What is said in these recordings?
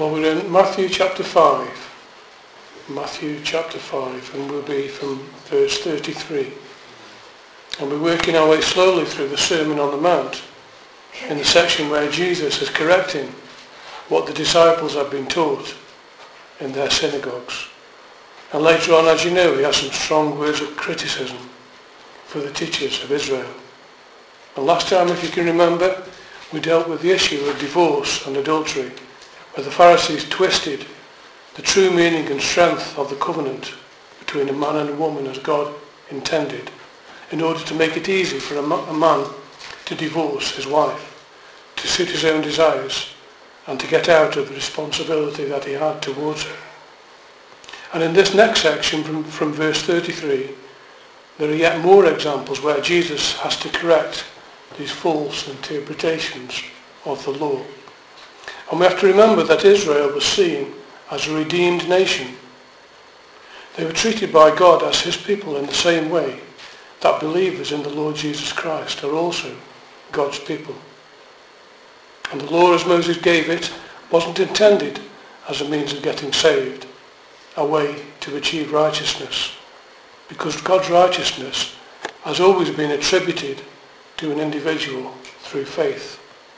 Well, we're in Matthew chapter 5. Matthew chapter 5, and we'll be from verse 33. And we're working our way slowly through the Sermon on the Mount, in the section where Jesus is correcting what the disciples have been taught in their synagogues. And later on, as you know, he has some strong words of criticism for the teachers of Israel. And last time, if you can remember, we dealt with the issue of divorce and adultery, where the Pharisees twisted the true meaning and strength of the covenant between a man and a woman as God intended, in order to make it easy for a man to divorce his wife, to suit his own desires, and to get out of the responsibility that he had towards her. And in this next section, from verse 33, there are yet more examples where Jesus has to correct these false interpretations of the law. And we have to remember that Israel was seen as a redeemed nation. They were treated by God as his people in the same way that believers in the Lord Jesus Christ are also God's people. And the law, as Moses gave it, wasn't intended as a means of getting saved, a way to achieve righteousness, because God's righteousness has always been attributed to an individual through faith.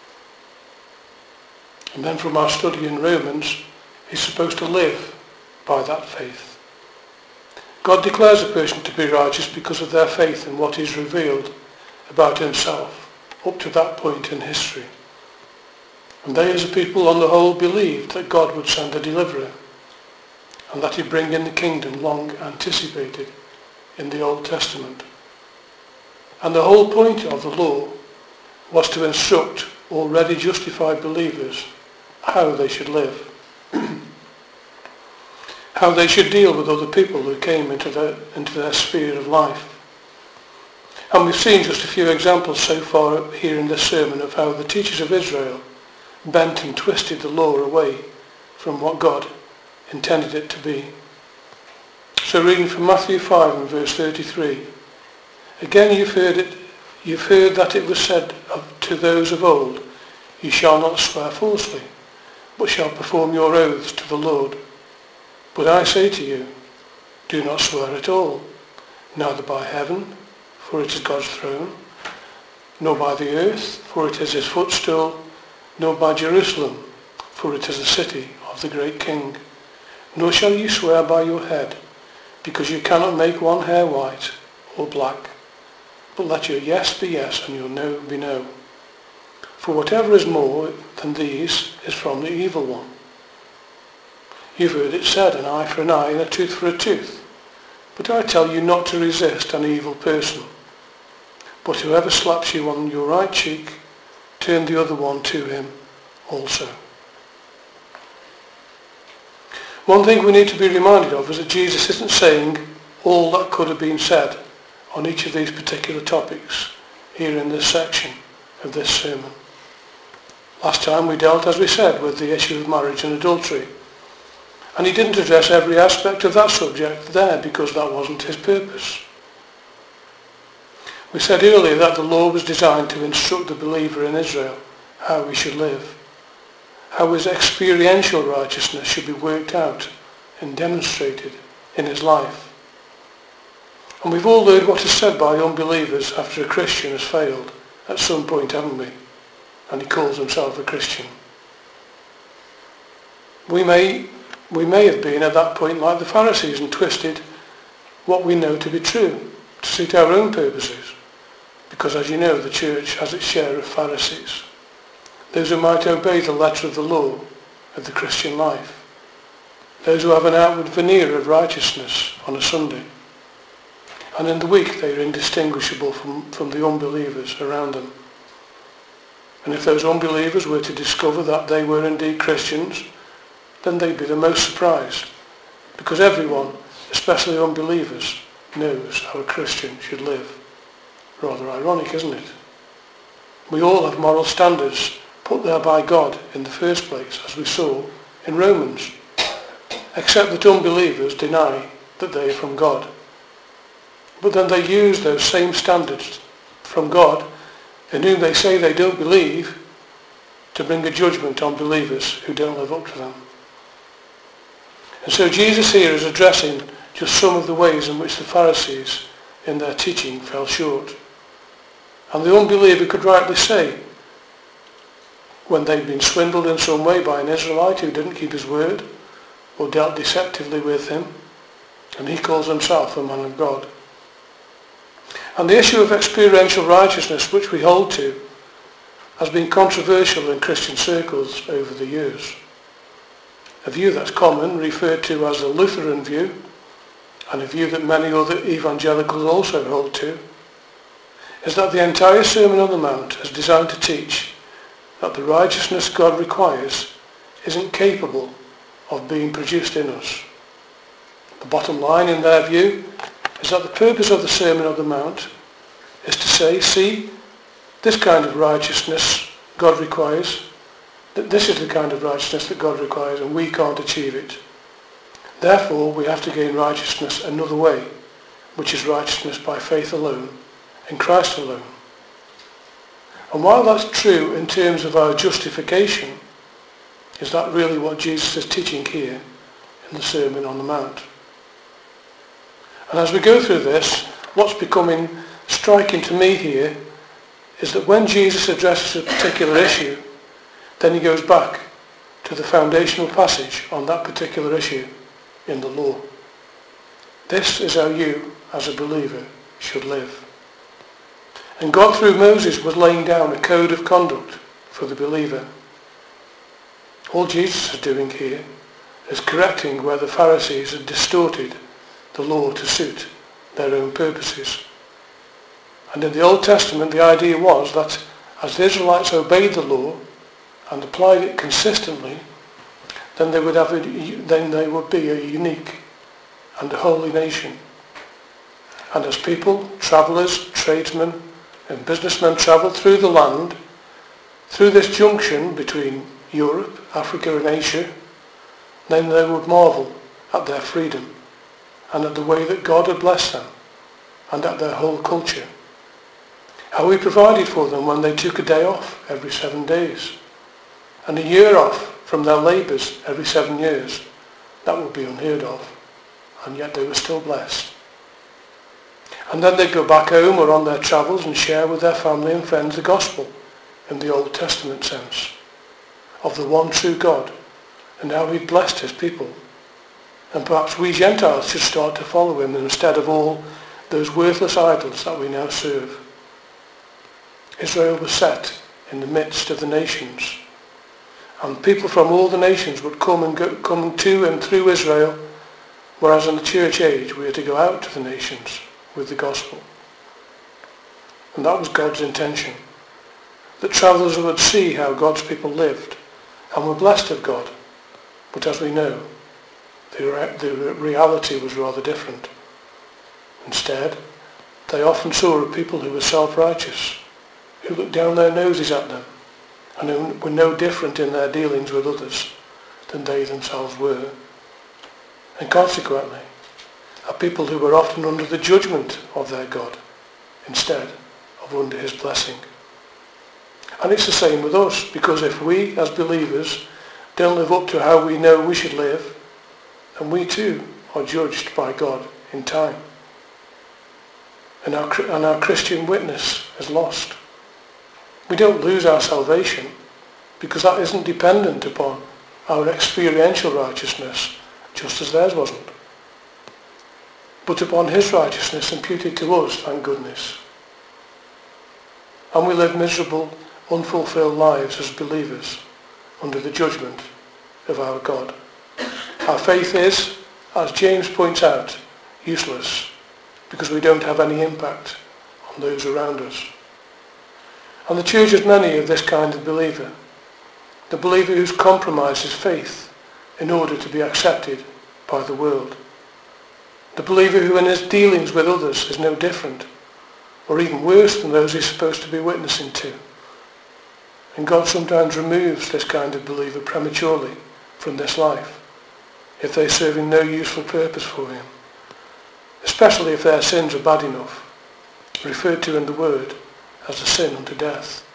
And then from our study in Romans, he's supposed to live by that faith. God declares a person to be righteous because of their faith in what is revealed about himself up to that point in history. And they as a people on the whole believed that God would send a deliverer, and that he'd bring in the kingdom long anticipated in the Old Testament. And the whole point of the law was to instruct already justified believers how they should live, how they should deal with other people who came into their sphere of life. And we've seen just a few examples so far here in this sermon of how the teachers of Israel bent and twisted the law away from what God intended it to be. So reading from Matthew 5 and verse 33, again you've heard that it was said to those of old, you shall not swear falsely, but shall perform your oaths to the Lord. But I say to you, do not swear at all, neither by heaven, for it is God's throne, nor by the earth, for it is his footstool, nor by Jerusalem, for it is the city of the great King. Nor shall you swear by your head, because you cannot make one hair white or black. But let your yes be yes and your no be no. For whatever is more than these is from the evil one. You've heard it said, an eye for an eye and a tooth for a tooth. But I tell you not to resist an evil person. But whoever slaps you on your right cheek, turn the other one to him also. One thing we need to be reminded of is that Jesus isn't saying all that could have been said on each of these particular topics here in this section of this sermon. Last time we dealt, as we said, with the issue of marriage and adultery. And he didn't address every aspect of that subject there because that wasn't his purpose. We said earlier that the law was designed to instruct the believer in Israel how he should live, how his experiential righteousness should be worked out and demonstrated in his life. And we've all heard what is said by unbelievers after a Christian has failed at some point, haven't we? And he calls himself a Christian. We may have been at that point like the Pharisees and twisted what we know to be true to suit our own purposes, because as you know, the church has its share of Pharisees, those who might obey the letter of the law of the Christian life, those who have an outward veneer of righteousness on a Sunday, and in the week they are indistinguishable from the unbelievers around them. And if those unbelievers were to discover that they were indeed Christians, then they'd be the most surprised, because everyone, especially unbelievers, knows how a Christian should live. Rather ironic, isn't it? We all have moral standards put there by God in the first place, as we saw in Romans, except that unbelievers deny that they are from God. But then they use those same standards from God, in whom they say they don't believe, to bring a judgment on believers who don't live up to them. And so Jesus here is addressing just some of the ways in which the Pharisees in their teaching fell short. And the unbeliever could rightly say, when they'd been swindled in some way by an Israelite who didn't keep his word or dealt deceptively with him, and he calls himself a man of God. And the issue of experiential righteousness, which we hold to, has been controversial in Christian circles over the years. A view that's common, referred to as the Lutheran view, and a view that many other evangelicals also hold to, is that the entire Sermon on the Mount is designed to teach that the righteousness God requires isn't capable of being produced in us. The bottom line in their view is that the purpose of the Sermon on the Mount is to say, see, this kind of righteousness God requires, that this is the kind of righteousness that God requires and we can't achieve it. Therefore, we have to gain righteousness another way, which is righteousness by faith alone, in Christ alone. And while that's true in terms of our justification, is that really what Jesus is teaching here in the Sermon on the Mount? And as we go through this, what's becoming striking to me here is that when Jesus addresses a particular issue, then he goes back to the foundational passage on that particular issue in the law. This is how you, as a believer, should live. And God through Moses was laying down a code of conduct for the believer. All Jesus is doing here is correcting where the Pharisees had distorted the law to suit their own purposes. And in the Old Testament the idea was that as the Israelites obeyed the law and applied it consistently, then they would be a unique and a holy nation. And as people, travellers, tradesmen and businessmen travelled through the land, through this junction between Europe, Africa and Asia, then they would marvel at their freedom and at the way that God had blessed them and at their whole culture. How he provided for them when they took a day off every 7 days and a year off from their labours every 7 years. That would be unheard of, and yet they were still blessed. And then they'd go back home or on their travels and share with their family and friends the gospel in the Old Testament sense of the one true God and how he blessed his people. And perhaps we Gentiles should start to follow him instead of all those worthless idols that we now serve. Israel was set in the midst of the nations, and people from all the nations would come to and through Israel, whereas in the church age we are to go out to the nations with the gospel. And that was God's intention, that travellers would see how God's people lived and were blessed of God. But as we know, the reality was rather different. Instead, they often saw a people who were self-righteous, who looked down their noses at them and who were no different in their dealings with others than they themselves were. And consequently, are people who were often under the judgment of their God instead of under his blessing. And it's the same with us, because if we as believers don't live up to how we know we should live, then we too are judged by God in time. And our Christian witness is lost. We don't lose our salvation because that isn't dependent upon our experiential righteousness, just as theirs wasn't, but upon his righteousness imputed to us, thank goodness. And we live miserable, unfulfilled lives as believers under the judgment of our God. Our faith is, as James points out, useless because we don't have any impact on those around us. And the church has many of this kind of believer, the believer who's compromised his faith in order to be accepted by the world. The believer who in his dealings with others is no different, or even worse than those he's supposed to be witnessing to. And God sometimes removes this kind of believer prematurely from this life, if they're serving no useful purpose for him, especially if their sins are bad enough, referred to in the Word as a sin unto death.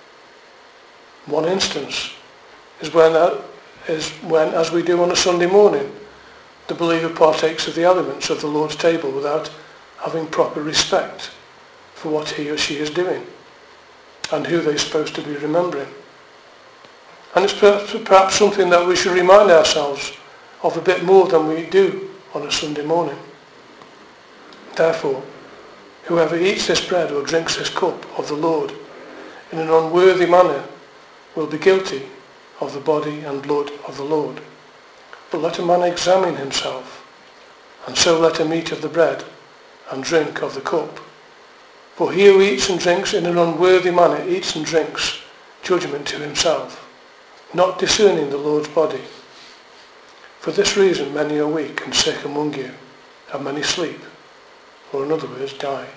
One instance is when, as we do on a Sunday morning, The believer partakes of the elements of the Lord's table without having proper respect for what he or she is doing and who they're supposed to be remembering. And it's perhaps something that we should remind ourselves of a bit more than we do on a Sunday morning. Therefore, whoever eats this bread or drinks this cup of the Lord in an unworthy manner will be guilty of the body and blood of the Lord. But let a man examine himself, and so let him eat of the bread and drink of the cup. For he who eats and drinks in an unworthy manner eats and drinks judgment to himself, not discerning the Lord's body. For this reason many are weak and sick among you, and many sleep, or in other words, die.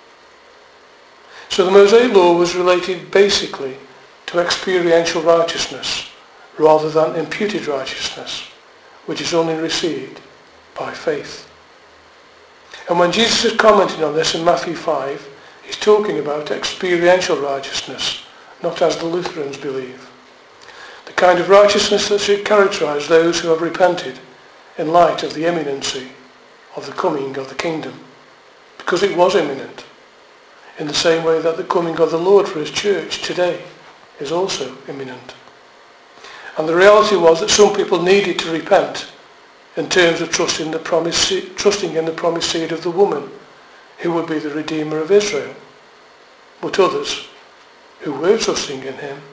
So the Mosaic law was related basically to experiential righteousness rather than imputed righteousness, which is only received by faith. And when Jesus is commenting on this in Matthew 5, he's talking about experiential righteousness, not as the Lutherans believe. The kind of righteousness that should characterize those who have repented in light of the imminency of the coming of the kingdom, because it was imminent, in the same way that the coming of the Lord for his church today is also imminent. And the reality was that some people needed to repent in terms of trusting in the promised seed of the woman who would be the Redeemer of Israel. But others who were trusting in him,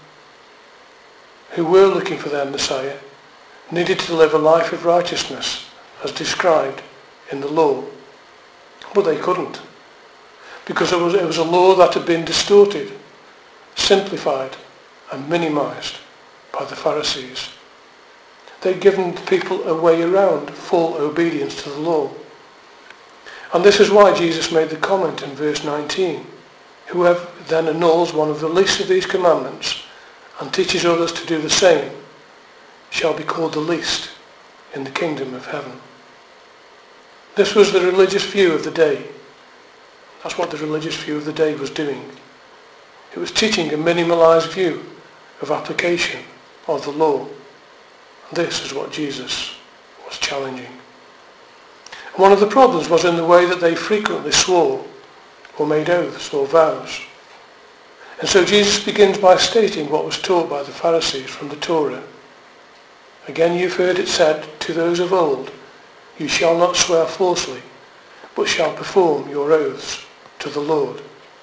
who were looking for their Messiah, needed to live a life of righteousness as described in the law. But they couldn't, because it was a law that had been distorted, simplified and minimized by the Pharisees. They'd given people a way around full obedience to the law. And this is why Jesus made the comment in verse 19, whoever then annuls one of the least of these commandments and teaches others to do the same shall be called the least in the kingdom of heaven. This was the religious view of the day. That's what the religious view of the day was doing. It was teaching a minimalized view of application of the law. And this is what Jesus was challenging. And one of the problems was in the way that they frequently swore or made oaths or vows. And so Jesus begins by stating what was taught by the Pharisees from the Torah. Again, you've heard it said to those of old, you shall not swear falsely, but shall perform your oaths to the Lord.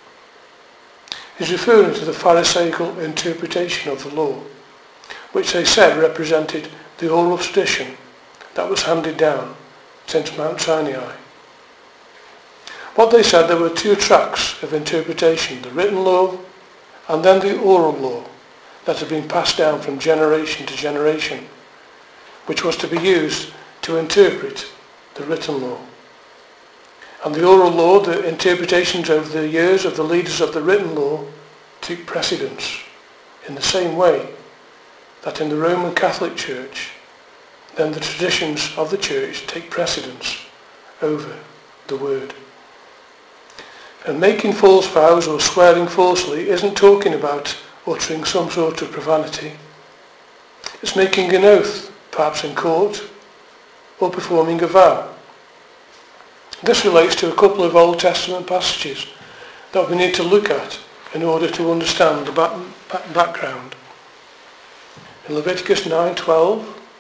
He's referring to the Pharisaical interpretation of the law, which they said represented the oral tradition that was handed down since Mount Sinai. What they said, there were two tracks of interpretation, the written law and then the oral law that had been passed down from generation to generation, which was to be used to interpret the written law. And the oral law, the interpretations over the years of the leaders of the written law, took precedence in the same way that in the Roman Catholic Church, then the traditions of the church take precedence over the word. And making false vows or swearing falsely isn't talking about uttering some sort of profanity. It's making an oath, perhaps in court, or performing a vow. This relates to a couple of Old Testament passages that we need to look at in order to understand the background. In Leviticus 9:12,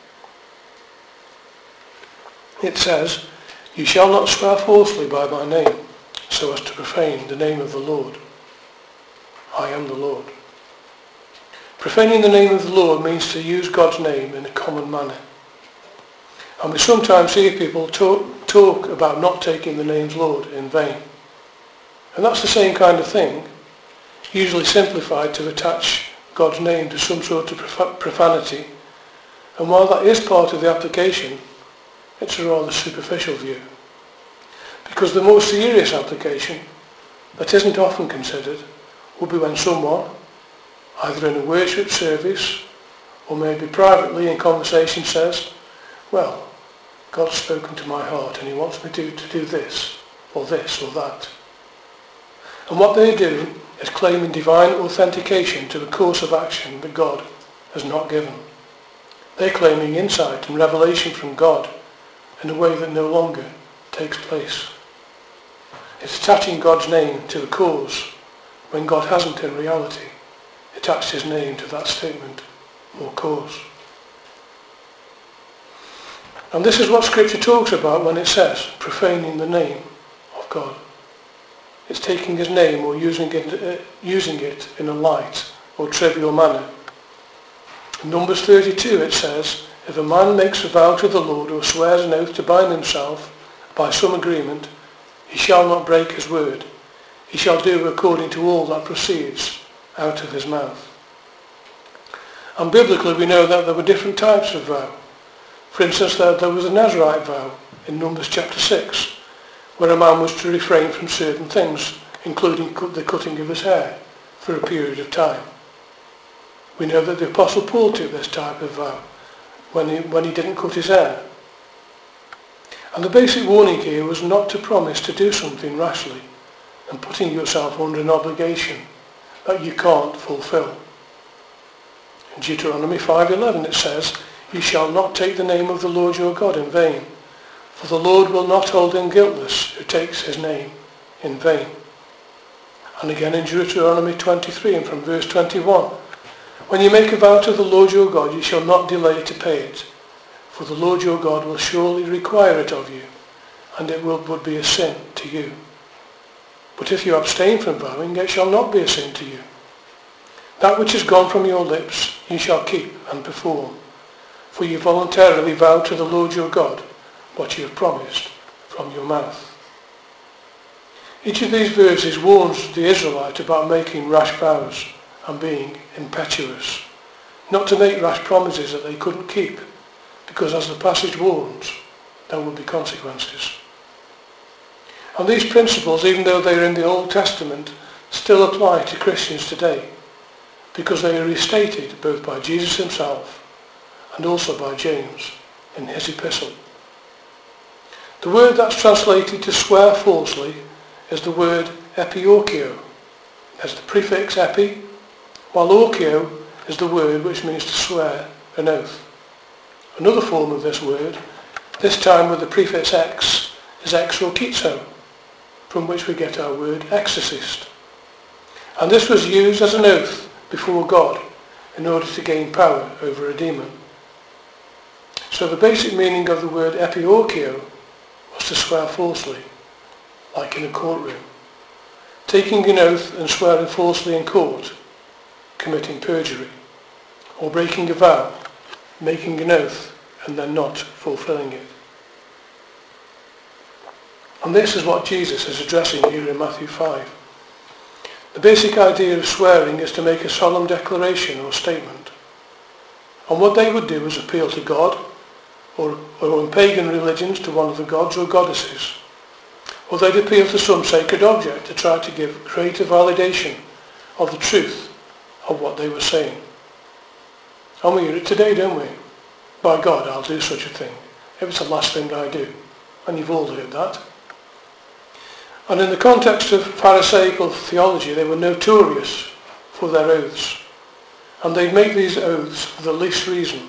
it says, you shall not swear falsely by my name, so as to profane the name of the Lord. I am the Lord. Profaning the name of the Lord means to use God's name in a common manner. And we sometimes hear people talk about not taking the name's Lord in vain. And that's the same kind of thing, usually simplified to attach God's name to some sort of profanity. And while that is part of the application, it's a rather superficial view. Because the more serious application, that isn't often considered, will be when someone, either in a worship service or maybe privately in conversation, says, well, God's spoken to my heart and he wants me to do this or that. And what they do is claiming divine authentication to the course of action that God has not given. They're claiming insight and revelation from God in a way that no longer takes place. It's attaching God's name to the cause when God hasn't in reality attached his name to that statement or cause. And this is what Scripture talks about when it says profaning the name of God. It's taking his name or using it in a light or trivial manner. In Numbers 32 it says, if a man makes a vow to the Lord or swears an oath to bind himself by some agreement, he shall not break his word. He shall do according to all that proceeds out of his mouth. And biblically we know that there were different types of vow. For instance, there was a Nazirite vow in Numbers chapter 6, where a man was to refrain from certain things, including the cutting of his hair, for a period of time. We know that the Apostle Paul took this type of vow when he didn't cut his hair. And the basic warning here was not to promise to do something rashly and putting yourself under an obligation that you can't fulfill. In Deuteronomy 5:11 it says, you shall not take the name of the Lord your God in vain, for the Lord will not hold him guiltless who takes his name in vain. And again in Deuteronomy 23 and from verse 21, when you make a vow to the Lord your God, you shall not delay to pay it, for the Lord your God will surely require it of you, and it would be a sin to you. But if you abstain from vowing, it shall not be a sin to you. That which is gone from your lips you shall keep and perform, for you voluntarily vow to the Lord your God what you have promised from your mouth. Each of these verses warns the Israelite about making rash vows and being impetuous, not to make rash promises that they couldn't keep, because as the passage warns, there will be consequences. And these principles, even though they are in the Old Testament, still apply to Christians today, because they are restated both by Jesus himself and also by James in his epistle. The word that's translated to swear falsely is the word epiorchio. There's the prefix epi, while orchio is the word which means to swear an oath. Another form of this word, this time with the prefix ex, is exorchizo, from which we get our word exorcist. And this was used as an oath before God in order to gain power over a demon. So the basic meaning of the word epiorchio was to swear falsely, like in a courtroom. Taking an oath and swearing falsely in court, committing perjury, or breaking a vow, making an oath and then not fulfilling it. And this is what Jesus is addressing here in Matthew 5. The basic idea of swearing is to make a solemn declaration or statement. And what they would do was appeal to God, or in pagan religions to one of the gods or goddesses. Or they'd appeal to some sacred object to try to give greater validation of the truth of what they were saying. And we hear it today, don't we? By God, I'll do such a thing. If it's the last thing I do. And you've all heard that. And in the context of Pharisaical theology, they were notorious for their oaths. And they'd make these oaths for the least reason.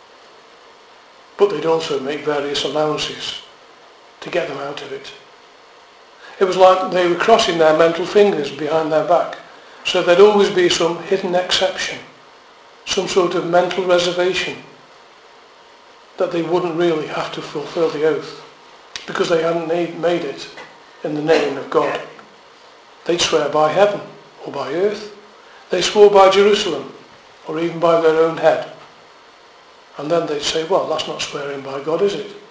But they'd also make various allowances to get them out of it. It was like they were crossing their mental fingers behind their back, so there'd always be some hidden exception, some sort of mental reservation that they wouldn't really have to fulfill the oath because they hadn't made it in the name of God. They'd swear by heaven or by earth. They swore by Jerusalem or even by their own head. And then they'd say, well, that's not swearing by God, is it?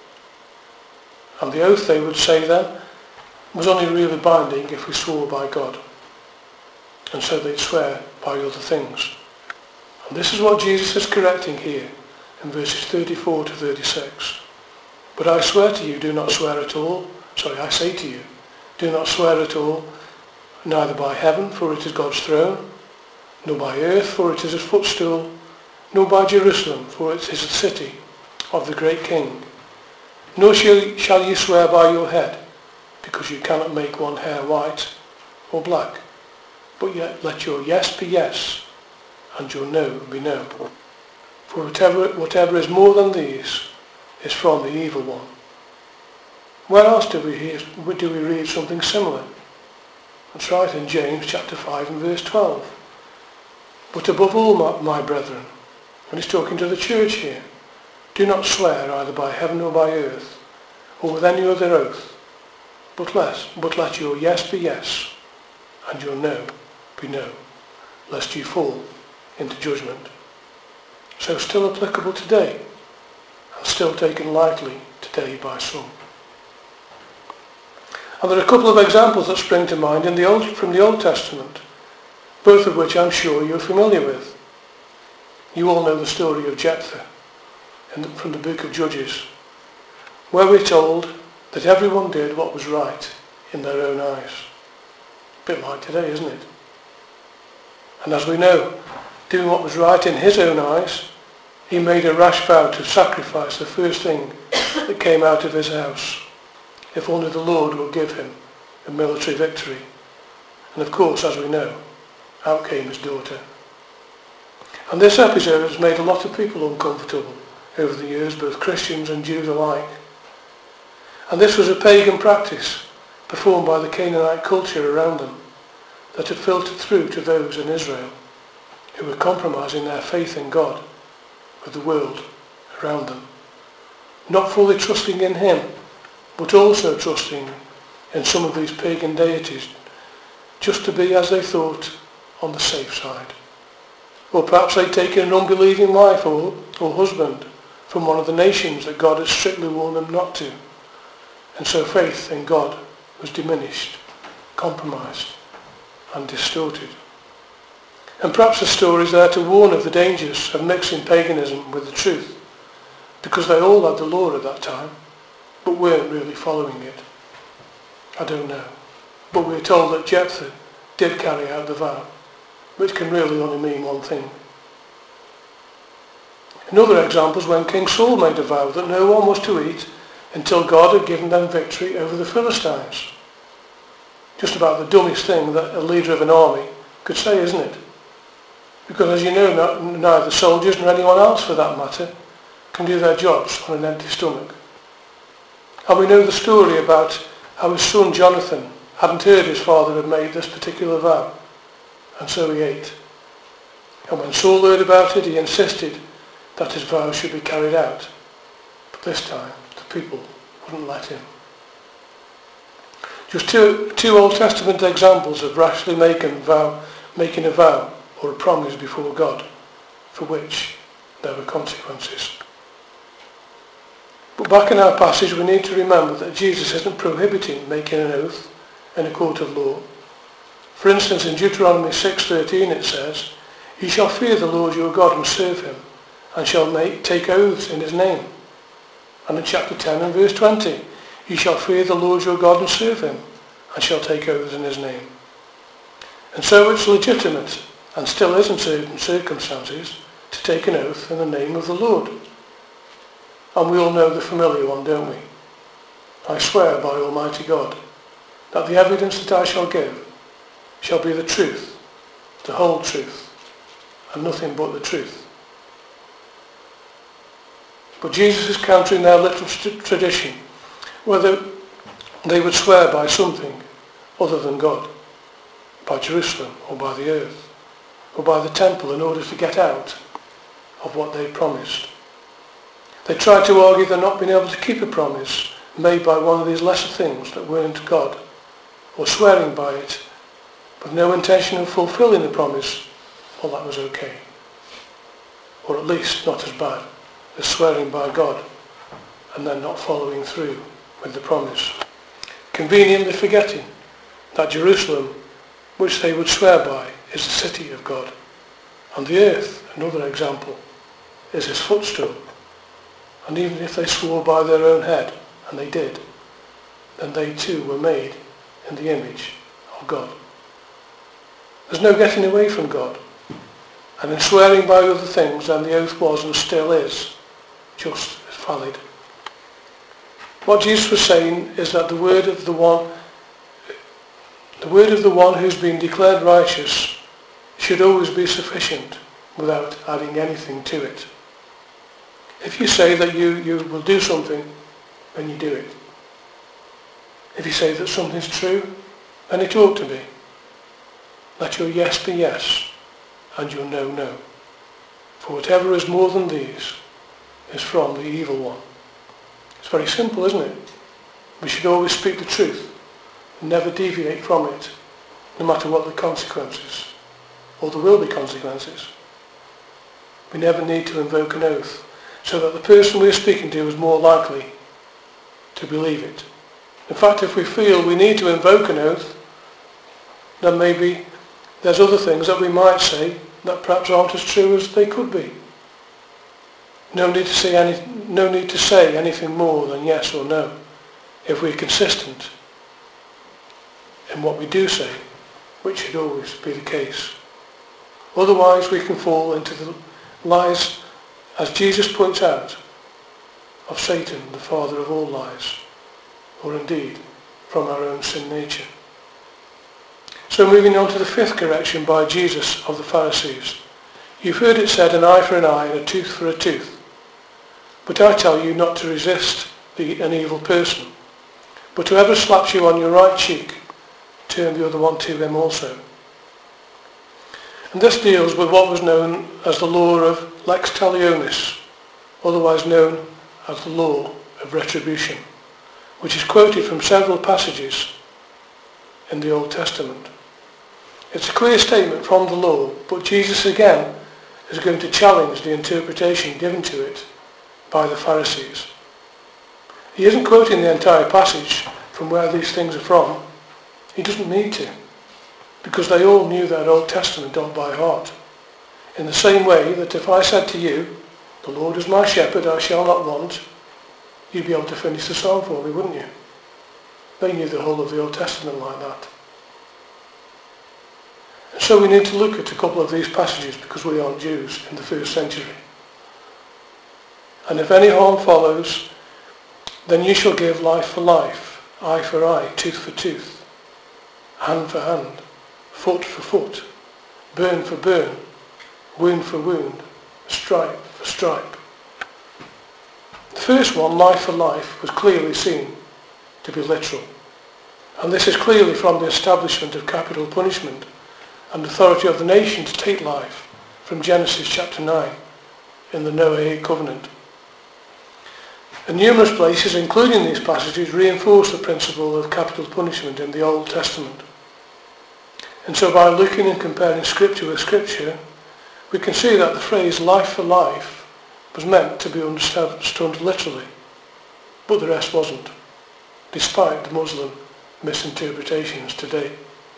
And the oath, they would say then, was only really binding if we swore by God. And so they'd swear by other things. And this is what Jesus is correcting here in verses 34 to 36. But I swear to you, do not swear at all. I say to you, do not swear at all, neither by heaven, for it is God's throne, nor by earth, for it is his footstool, nor by Jerusalem, for it is the city of the great King. Nor shall you swear by your head, because you cannot make one hair white or black. But yet let your yes be yes, and your no be no. For whatever is more than these is from the evil one. Where else do we read something similar? That's right, in James chapter 5 and verse 12. But above all, my brethren, when he's talking to the church here, do not swear either by heaven or by earth, or with any other oath, but let your yes be yes, and your no be no, lest you fall into judgment. So still applicable today, and still taken lightly today by some. And there are a couple of examples that spring to mind from the Old Testament, both of which I'm sure you're familiar with. You all know the story of Jephthah from the book of Judges, where we're told that everyone did what was right in their own eyes. A bit like today, isn't it? And as we know, doing what was right in his own eyes, he made a rash vow to sacrifice the first thing that came out of his house, if only the Lord will give him a military victory. And of course, as we know, out came his daughter. And this episode has made a lot of people uncomfortable over the years, both Christians and Jews alike. And this was a pagan practice performed by the Canaanite culture around them that had filtered through to those in Israel who were compromising their faith in God with the world around them, not fully trusting in him, but also trusting in some of these pagan deities, just to be, as they thought, on the safe side. Or perhaps they'd taken an unbelieving wife or husband from one of the nations that God had strictly warned them not to. And so faith in God was diminished, compromised, and distorted. And perhaps the story is there to warn of the dangers of mixing paganism with the truth, because they all had the law at that time, but weren't really following it. I don't know. But we're told that Jephthah did carry out the vow, which can really only mean one thing. Another example is when King Saul made a vow that no one was to eat until God had given them victory over the Philistines. Just about the dumbest thing that a leader of an army could say, isn't it? Because as you know, neither soldiers nor anyone else for that matter can do their jobs on an empty stomach. And we know the story about how his son Jonathan hadn't heard his father had made this particular vow, and so he ate. And when Saul heard about it, he insisted that his vow should be carried out. But this time, the people wouldn't let him. Just two Old Testament examples of rashly making a vow or a promise before God, for which there were consequences. But back in our passage, we need to remember that Jesus isn't prohibiting making an oath in a court of law. For instance, in Deuteronomy 6:13 it says, "You shall fear the Lord your God and serve him, and shall take oaths in his name." And in chapter 10 and verse 20, "You shall fear the Lord your God and serve him, and shall take oaths in his name." And so it's legitimate, and still is in certain circumstances, to take an oath in the name of the Lord. And we all know the familiar one, don't we? "I swear by Almighty God that the evidence that I shall give shall be the truth, the whole truth, and nothing but the truth." But Jesus is countering their little tradition, whether they would swear by something other than God, by Jerusalem or by the earth, or by the temple in order to get out of what they promised. They tried to argue they're not being able to keep a promise made by one of these lesser things that weren't God, or swearing by it, with no intention of fulfilling the promise. Well, that was okay. Or at least not as bad as swearing by God and then not following through with the promise. Conveniently forgetting that Jerusalem, which they would swear by, is the city of God. And the earth, another example, is his footstool. And even if they swore by their own head, and they did, then they too were made in the image of God. There's no getting away from God. And in swearing by other things, then the oath was and still is just as valid. What Jesus was saying is that the word of the one who's been declared righteous should always be sufficient without adding anything to it. If you say that you will do something, then you do it. If you say that something's true, then it ought to be. Let your yes be yes, and your no, no. For whatever is more than these is from the evil one. It's very simple, isn't it? We should always speak the truth and never deviate from it, no matter what the consequences, or there will be consequences. We never need to invoke an oath, so that the person we are speaking to is more likely to believe it. In fact, if we feel we need to invoke an oath, then maybe there's other things that we might say that perhaps aren't as true as they could be. No need to say anything more than yes or no if we're consistent in what we do say, which should always be the case. Otherwise we can fall into the lies, as Jesus points out, of Satan, the father of all lies, or indeed from our own sin nature. So moving on to the fifth correction by Jesus of the Pharisees. You've heard it said, an eye for an eye and a tooth for a tooth. But I tell you not to resist an evil person. But whoever slaps you on your right cheek, turn the other one to him also. And this deals with what was known as the law of lex talionis, otherwise known as the law of retribution, which is quoted from several passages in the Old Testament. It's a clear statement from the law, but Jesus again is going to challenge the interpretation given to it by the Pharisees. He isn't quoting the entire passage from where these things are from. He doesn't need to, because they all knew that Old Testament all by heart. In the same way that if I said to you, the Lord is my shepherd, I shall not want, you'd be able to finish the psalm for me, wouldn't you? They knew the whole of the Old Testament like that. And so we need to look at a couple of these passages because we aren't Jews in the first century. And if any harm follows, then you shall give life for life, eye for eye, tooth for tooth, hand for hand, foot for foot, burn for burn, wound for wound, stripe for stripe. The first one, life for life, was clearly seen to be literal. And this is clearly from the establishment of capital punishment and authority of the nation to take life from Genesis chapter 9 in the Noahic covenant. And numerous places, including these passages, reinforce the principle of capital punishment in the Old Testament. And so by looking and comparing Scripture with Scripture, we can see that the phrase life for life was meant to be understood literally, but the rest wasn't, despite the Muslim misinterpretations today.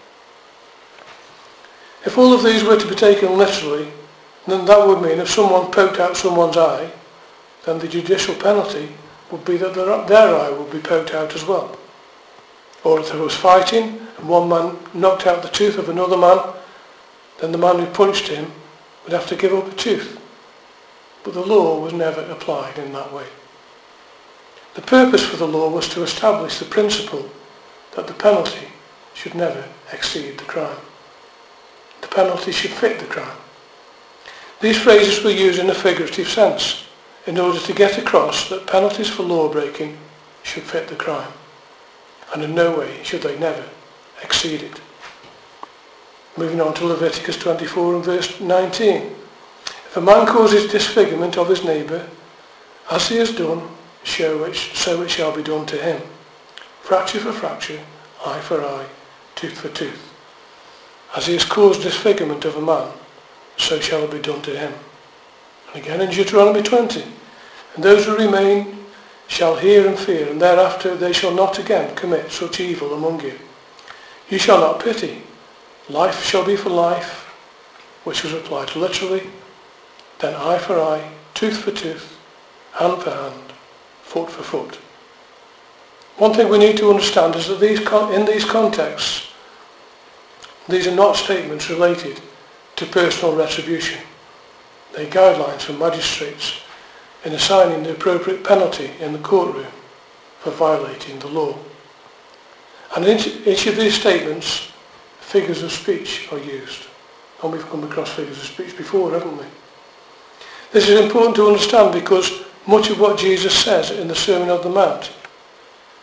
If all of these were to be taken literally, then that would mean if someone poked out someone's eye, then the judicial penalty would be that their eye would be poked out as well. Or if there was fighting and one man knocked out the tooth of another man, then the man who punched him would have to give up a tooth. But the law was never applied in that way. The purpose for the law was to establish the principle that the penalty should never exceed the crime. The penalty should fit the crime. These phrases were used in a figurative sense in order to get across that penalties for law breaking should fit the crime, and in no way should they never exceed it. Moving on to Leviticus 24 and verse 19. If a man causes disfigurement of his neighbour, as he has done, so it shall be done to him. Fracture for fracture, eye for eye, tooth for tooth. As he has caused disfigurement of a man, so shall it be done to him. And again in Deuteronomy 20, and those who remain shall hear and fear, and thereafter they shall not again commit such evil among you. You shall not pity. Life shall be for life, which was applied literally, then eye for eye, tooth for tooth, hand for hand, foot for foot. One thing we need to understand is that in these contexts, these are not statements related to personal retribution. They are guidelines from magistrates in assigning the appropriate penalty in the courtroom for violating the law. And in each of these statements, figures of speech are used. And we've come across figures of speech before, haven't we? This is important to understand because much of what Jesus says in the Sermon on the Mount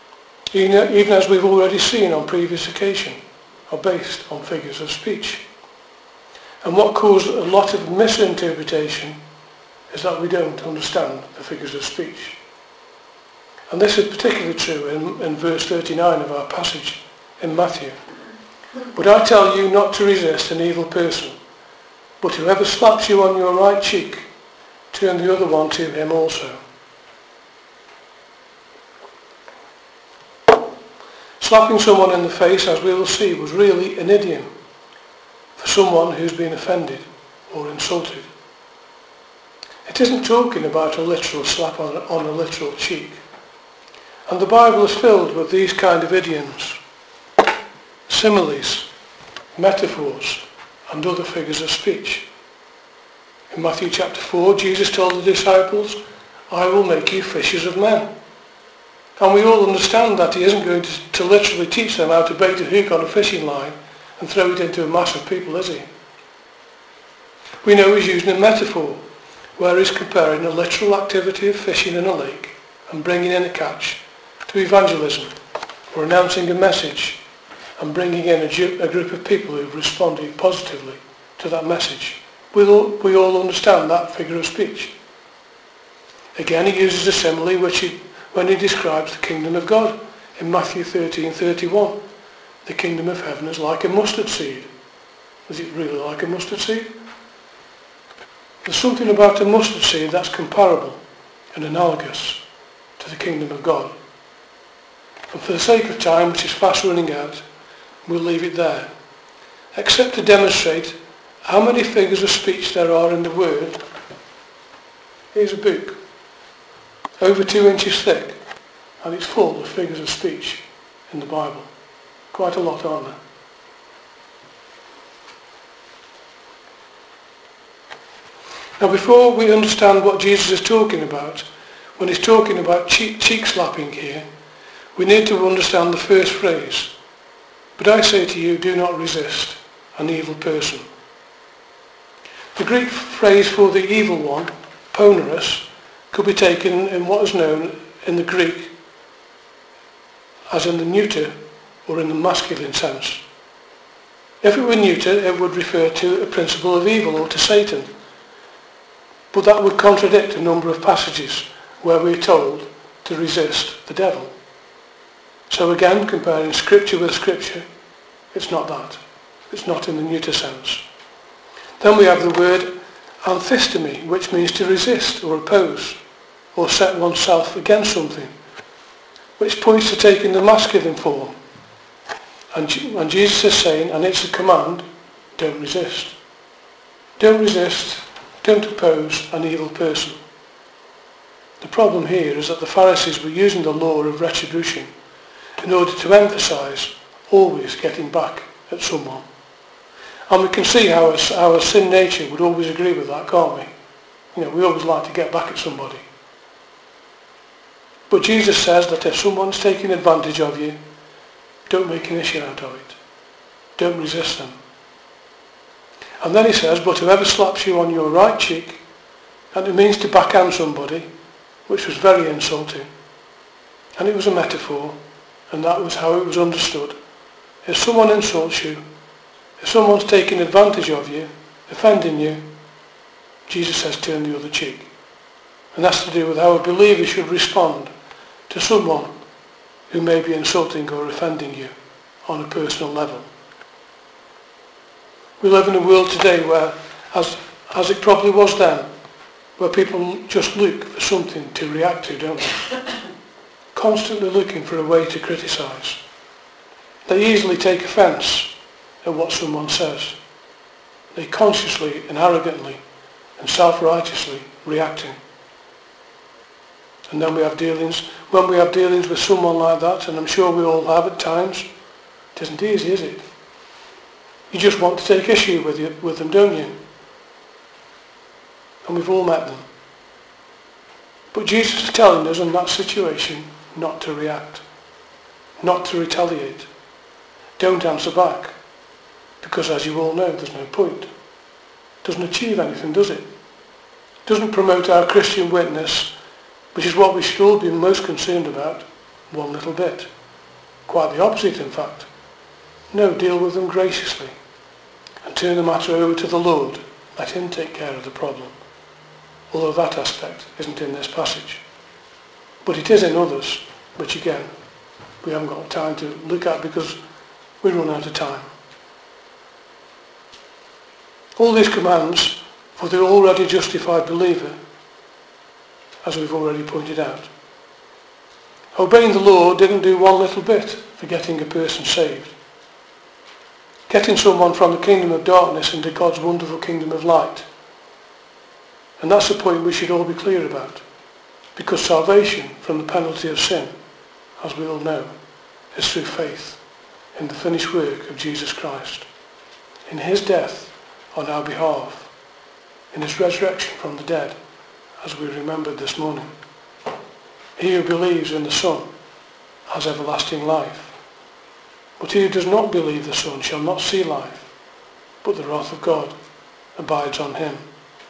even as we've already seen on previous occasion, are based on figures of speech. And what caused a lot of misinterpretation is that we don't understand the figures of speech. And this is particularly true in verse 39 of our passage in Matthew. But I tell you not to resist an evil person, but whoever slaps you on your right cheek, turn the other one to him also. Slapping someone in the face, as we will see, was really an idiom for someone who's been offended or insulted. It isn't talking about a literal slap on a literal cheek. And the Bible is filled with these kind of idioms, similes, metaphors, and other figures of speech. In Matthew chapter 4, Jesus told the disciples, I will make you fishers of men. And we all understand that he isn't going to literally teach them how to bait a hook on a fishing line and throw it into a mass of people, is he? We know he's using a metaphor, where he's comparing a literal activity of fishing in a lake and bringing in a catch to evangelism, or announcing a message and bringing in a group of people who've responded positively to that message. We all understand that figure of speech. Again, he uses a simile when he describes the kingdom of God in Matthew 13:31. The kingdom of heaven is like a mustard seed. Is it really like a mustard seed? There's something about a mustard seed that's comparable and analogous to the kingdom of God. And for the sake of time, which is fast running out, we'll leave it there, except to demonstrate how many figures of speech there are in the Word. Here's a book, over 2 inches thick, and it's full of figures of speech in the Bible. Quite a lot, aren't there? Now, before we understand what Jesus is talking about, when he's talking about cheek slapping here, we need to understand the first phrase. But I say to you, do not resist an evil person. The Greek phrase for the evil one, poneros, could be taken in what is known in the Greek as in the neuter or in the masculine sense. If it were neuter, it would refer to a principle of evil or to Satan. But that would contradict a number of passages where we're told to resist the devil. So again, comparing scripture with scripture, it's not that. It's not in the neuter sense. Then we have the word anthistemi, which means to resist or oppose or set oneself against something, which points to taking the masculine form. And Jesus is saying, and it's a command, don't resist. Don't resist, don't oppose an evil person. The problem here is that the Pharisees were using the law of retribution in order to emphasise always getting back at someone. And we can see how our sin nature would always agree with that, can't we? We always like to get back at somebody. But Jesus says that if someone's taking advantage of you, don't make an issue out of it. Don't resist them. And then he says, but whoever slaps you on your right cheek, and it means to backhand somebody, which was very insulting. And it was a metaphor, and that was how it was understood. If someone insults you, if someone's taking advantage of you, offending you, Jesus says turn the other cheek. And that's to do with how a believer should respond to someone who may be insulting or offending you on a personal level. We live in a world today where, as it probably was then, where people just look for something to react to, don't they? Constantly looking for a way to criticise. They easily take offence at what someone says. They consciously and arrogantly and self-righteously reacting. And then when we have dealings with someone like that, and I'm sure we all have at times, it isn't easy, is it? You just want to take issue with them, don't you? And we've all met them. But Jesus is telling us in that situation not to react, not to retaliate. Don't answer back, because as you all know, there's no point. It doesn't achieve anything, does it? It doesn't promote our Christian witness, which is what we should all be most concerned about, one little bit. Quite the opposite, in fact. No, deal with them graciously and turn the matter over to the Lord. Let him take care of the problem. Although that aspect isn't in this passage. But it is in others, which again, we haven't got time to look at because we run out of time. All these commands for the already justified believer, as we've already pointed out. Obeying the law didn't do one little bit for getting a person saved. Getting someone from the kingdom of darkness into God's wonderful kingdom of light. And that's the point we should all be clear about. Because salvation from the penalty of sin, as we all know, is through faith in the finished work of Jesus Christ. In his death on our behalf. In his resurrection from the dead, as we remembered this morning. He who believes in the Son has everlasting life. But he who does not believe the Son shall not see life, but the wrath of God abides on him.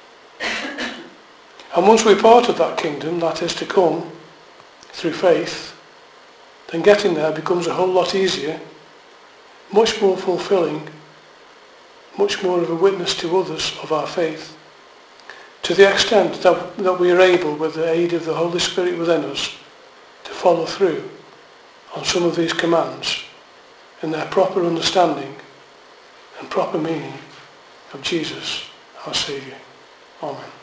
And once we're part of that kingdom that is to come through faith, then getting there becomes a whole lot easier, much more fulfilling, much more of a witness to others of our faith, to the extent that we are able, with the aid of the Holy Spirit within us, to follow through on some of these commands in their proper understanding and proper meaning of Jesus, our Saviour. Amen.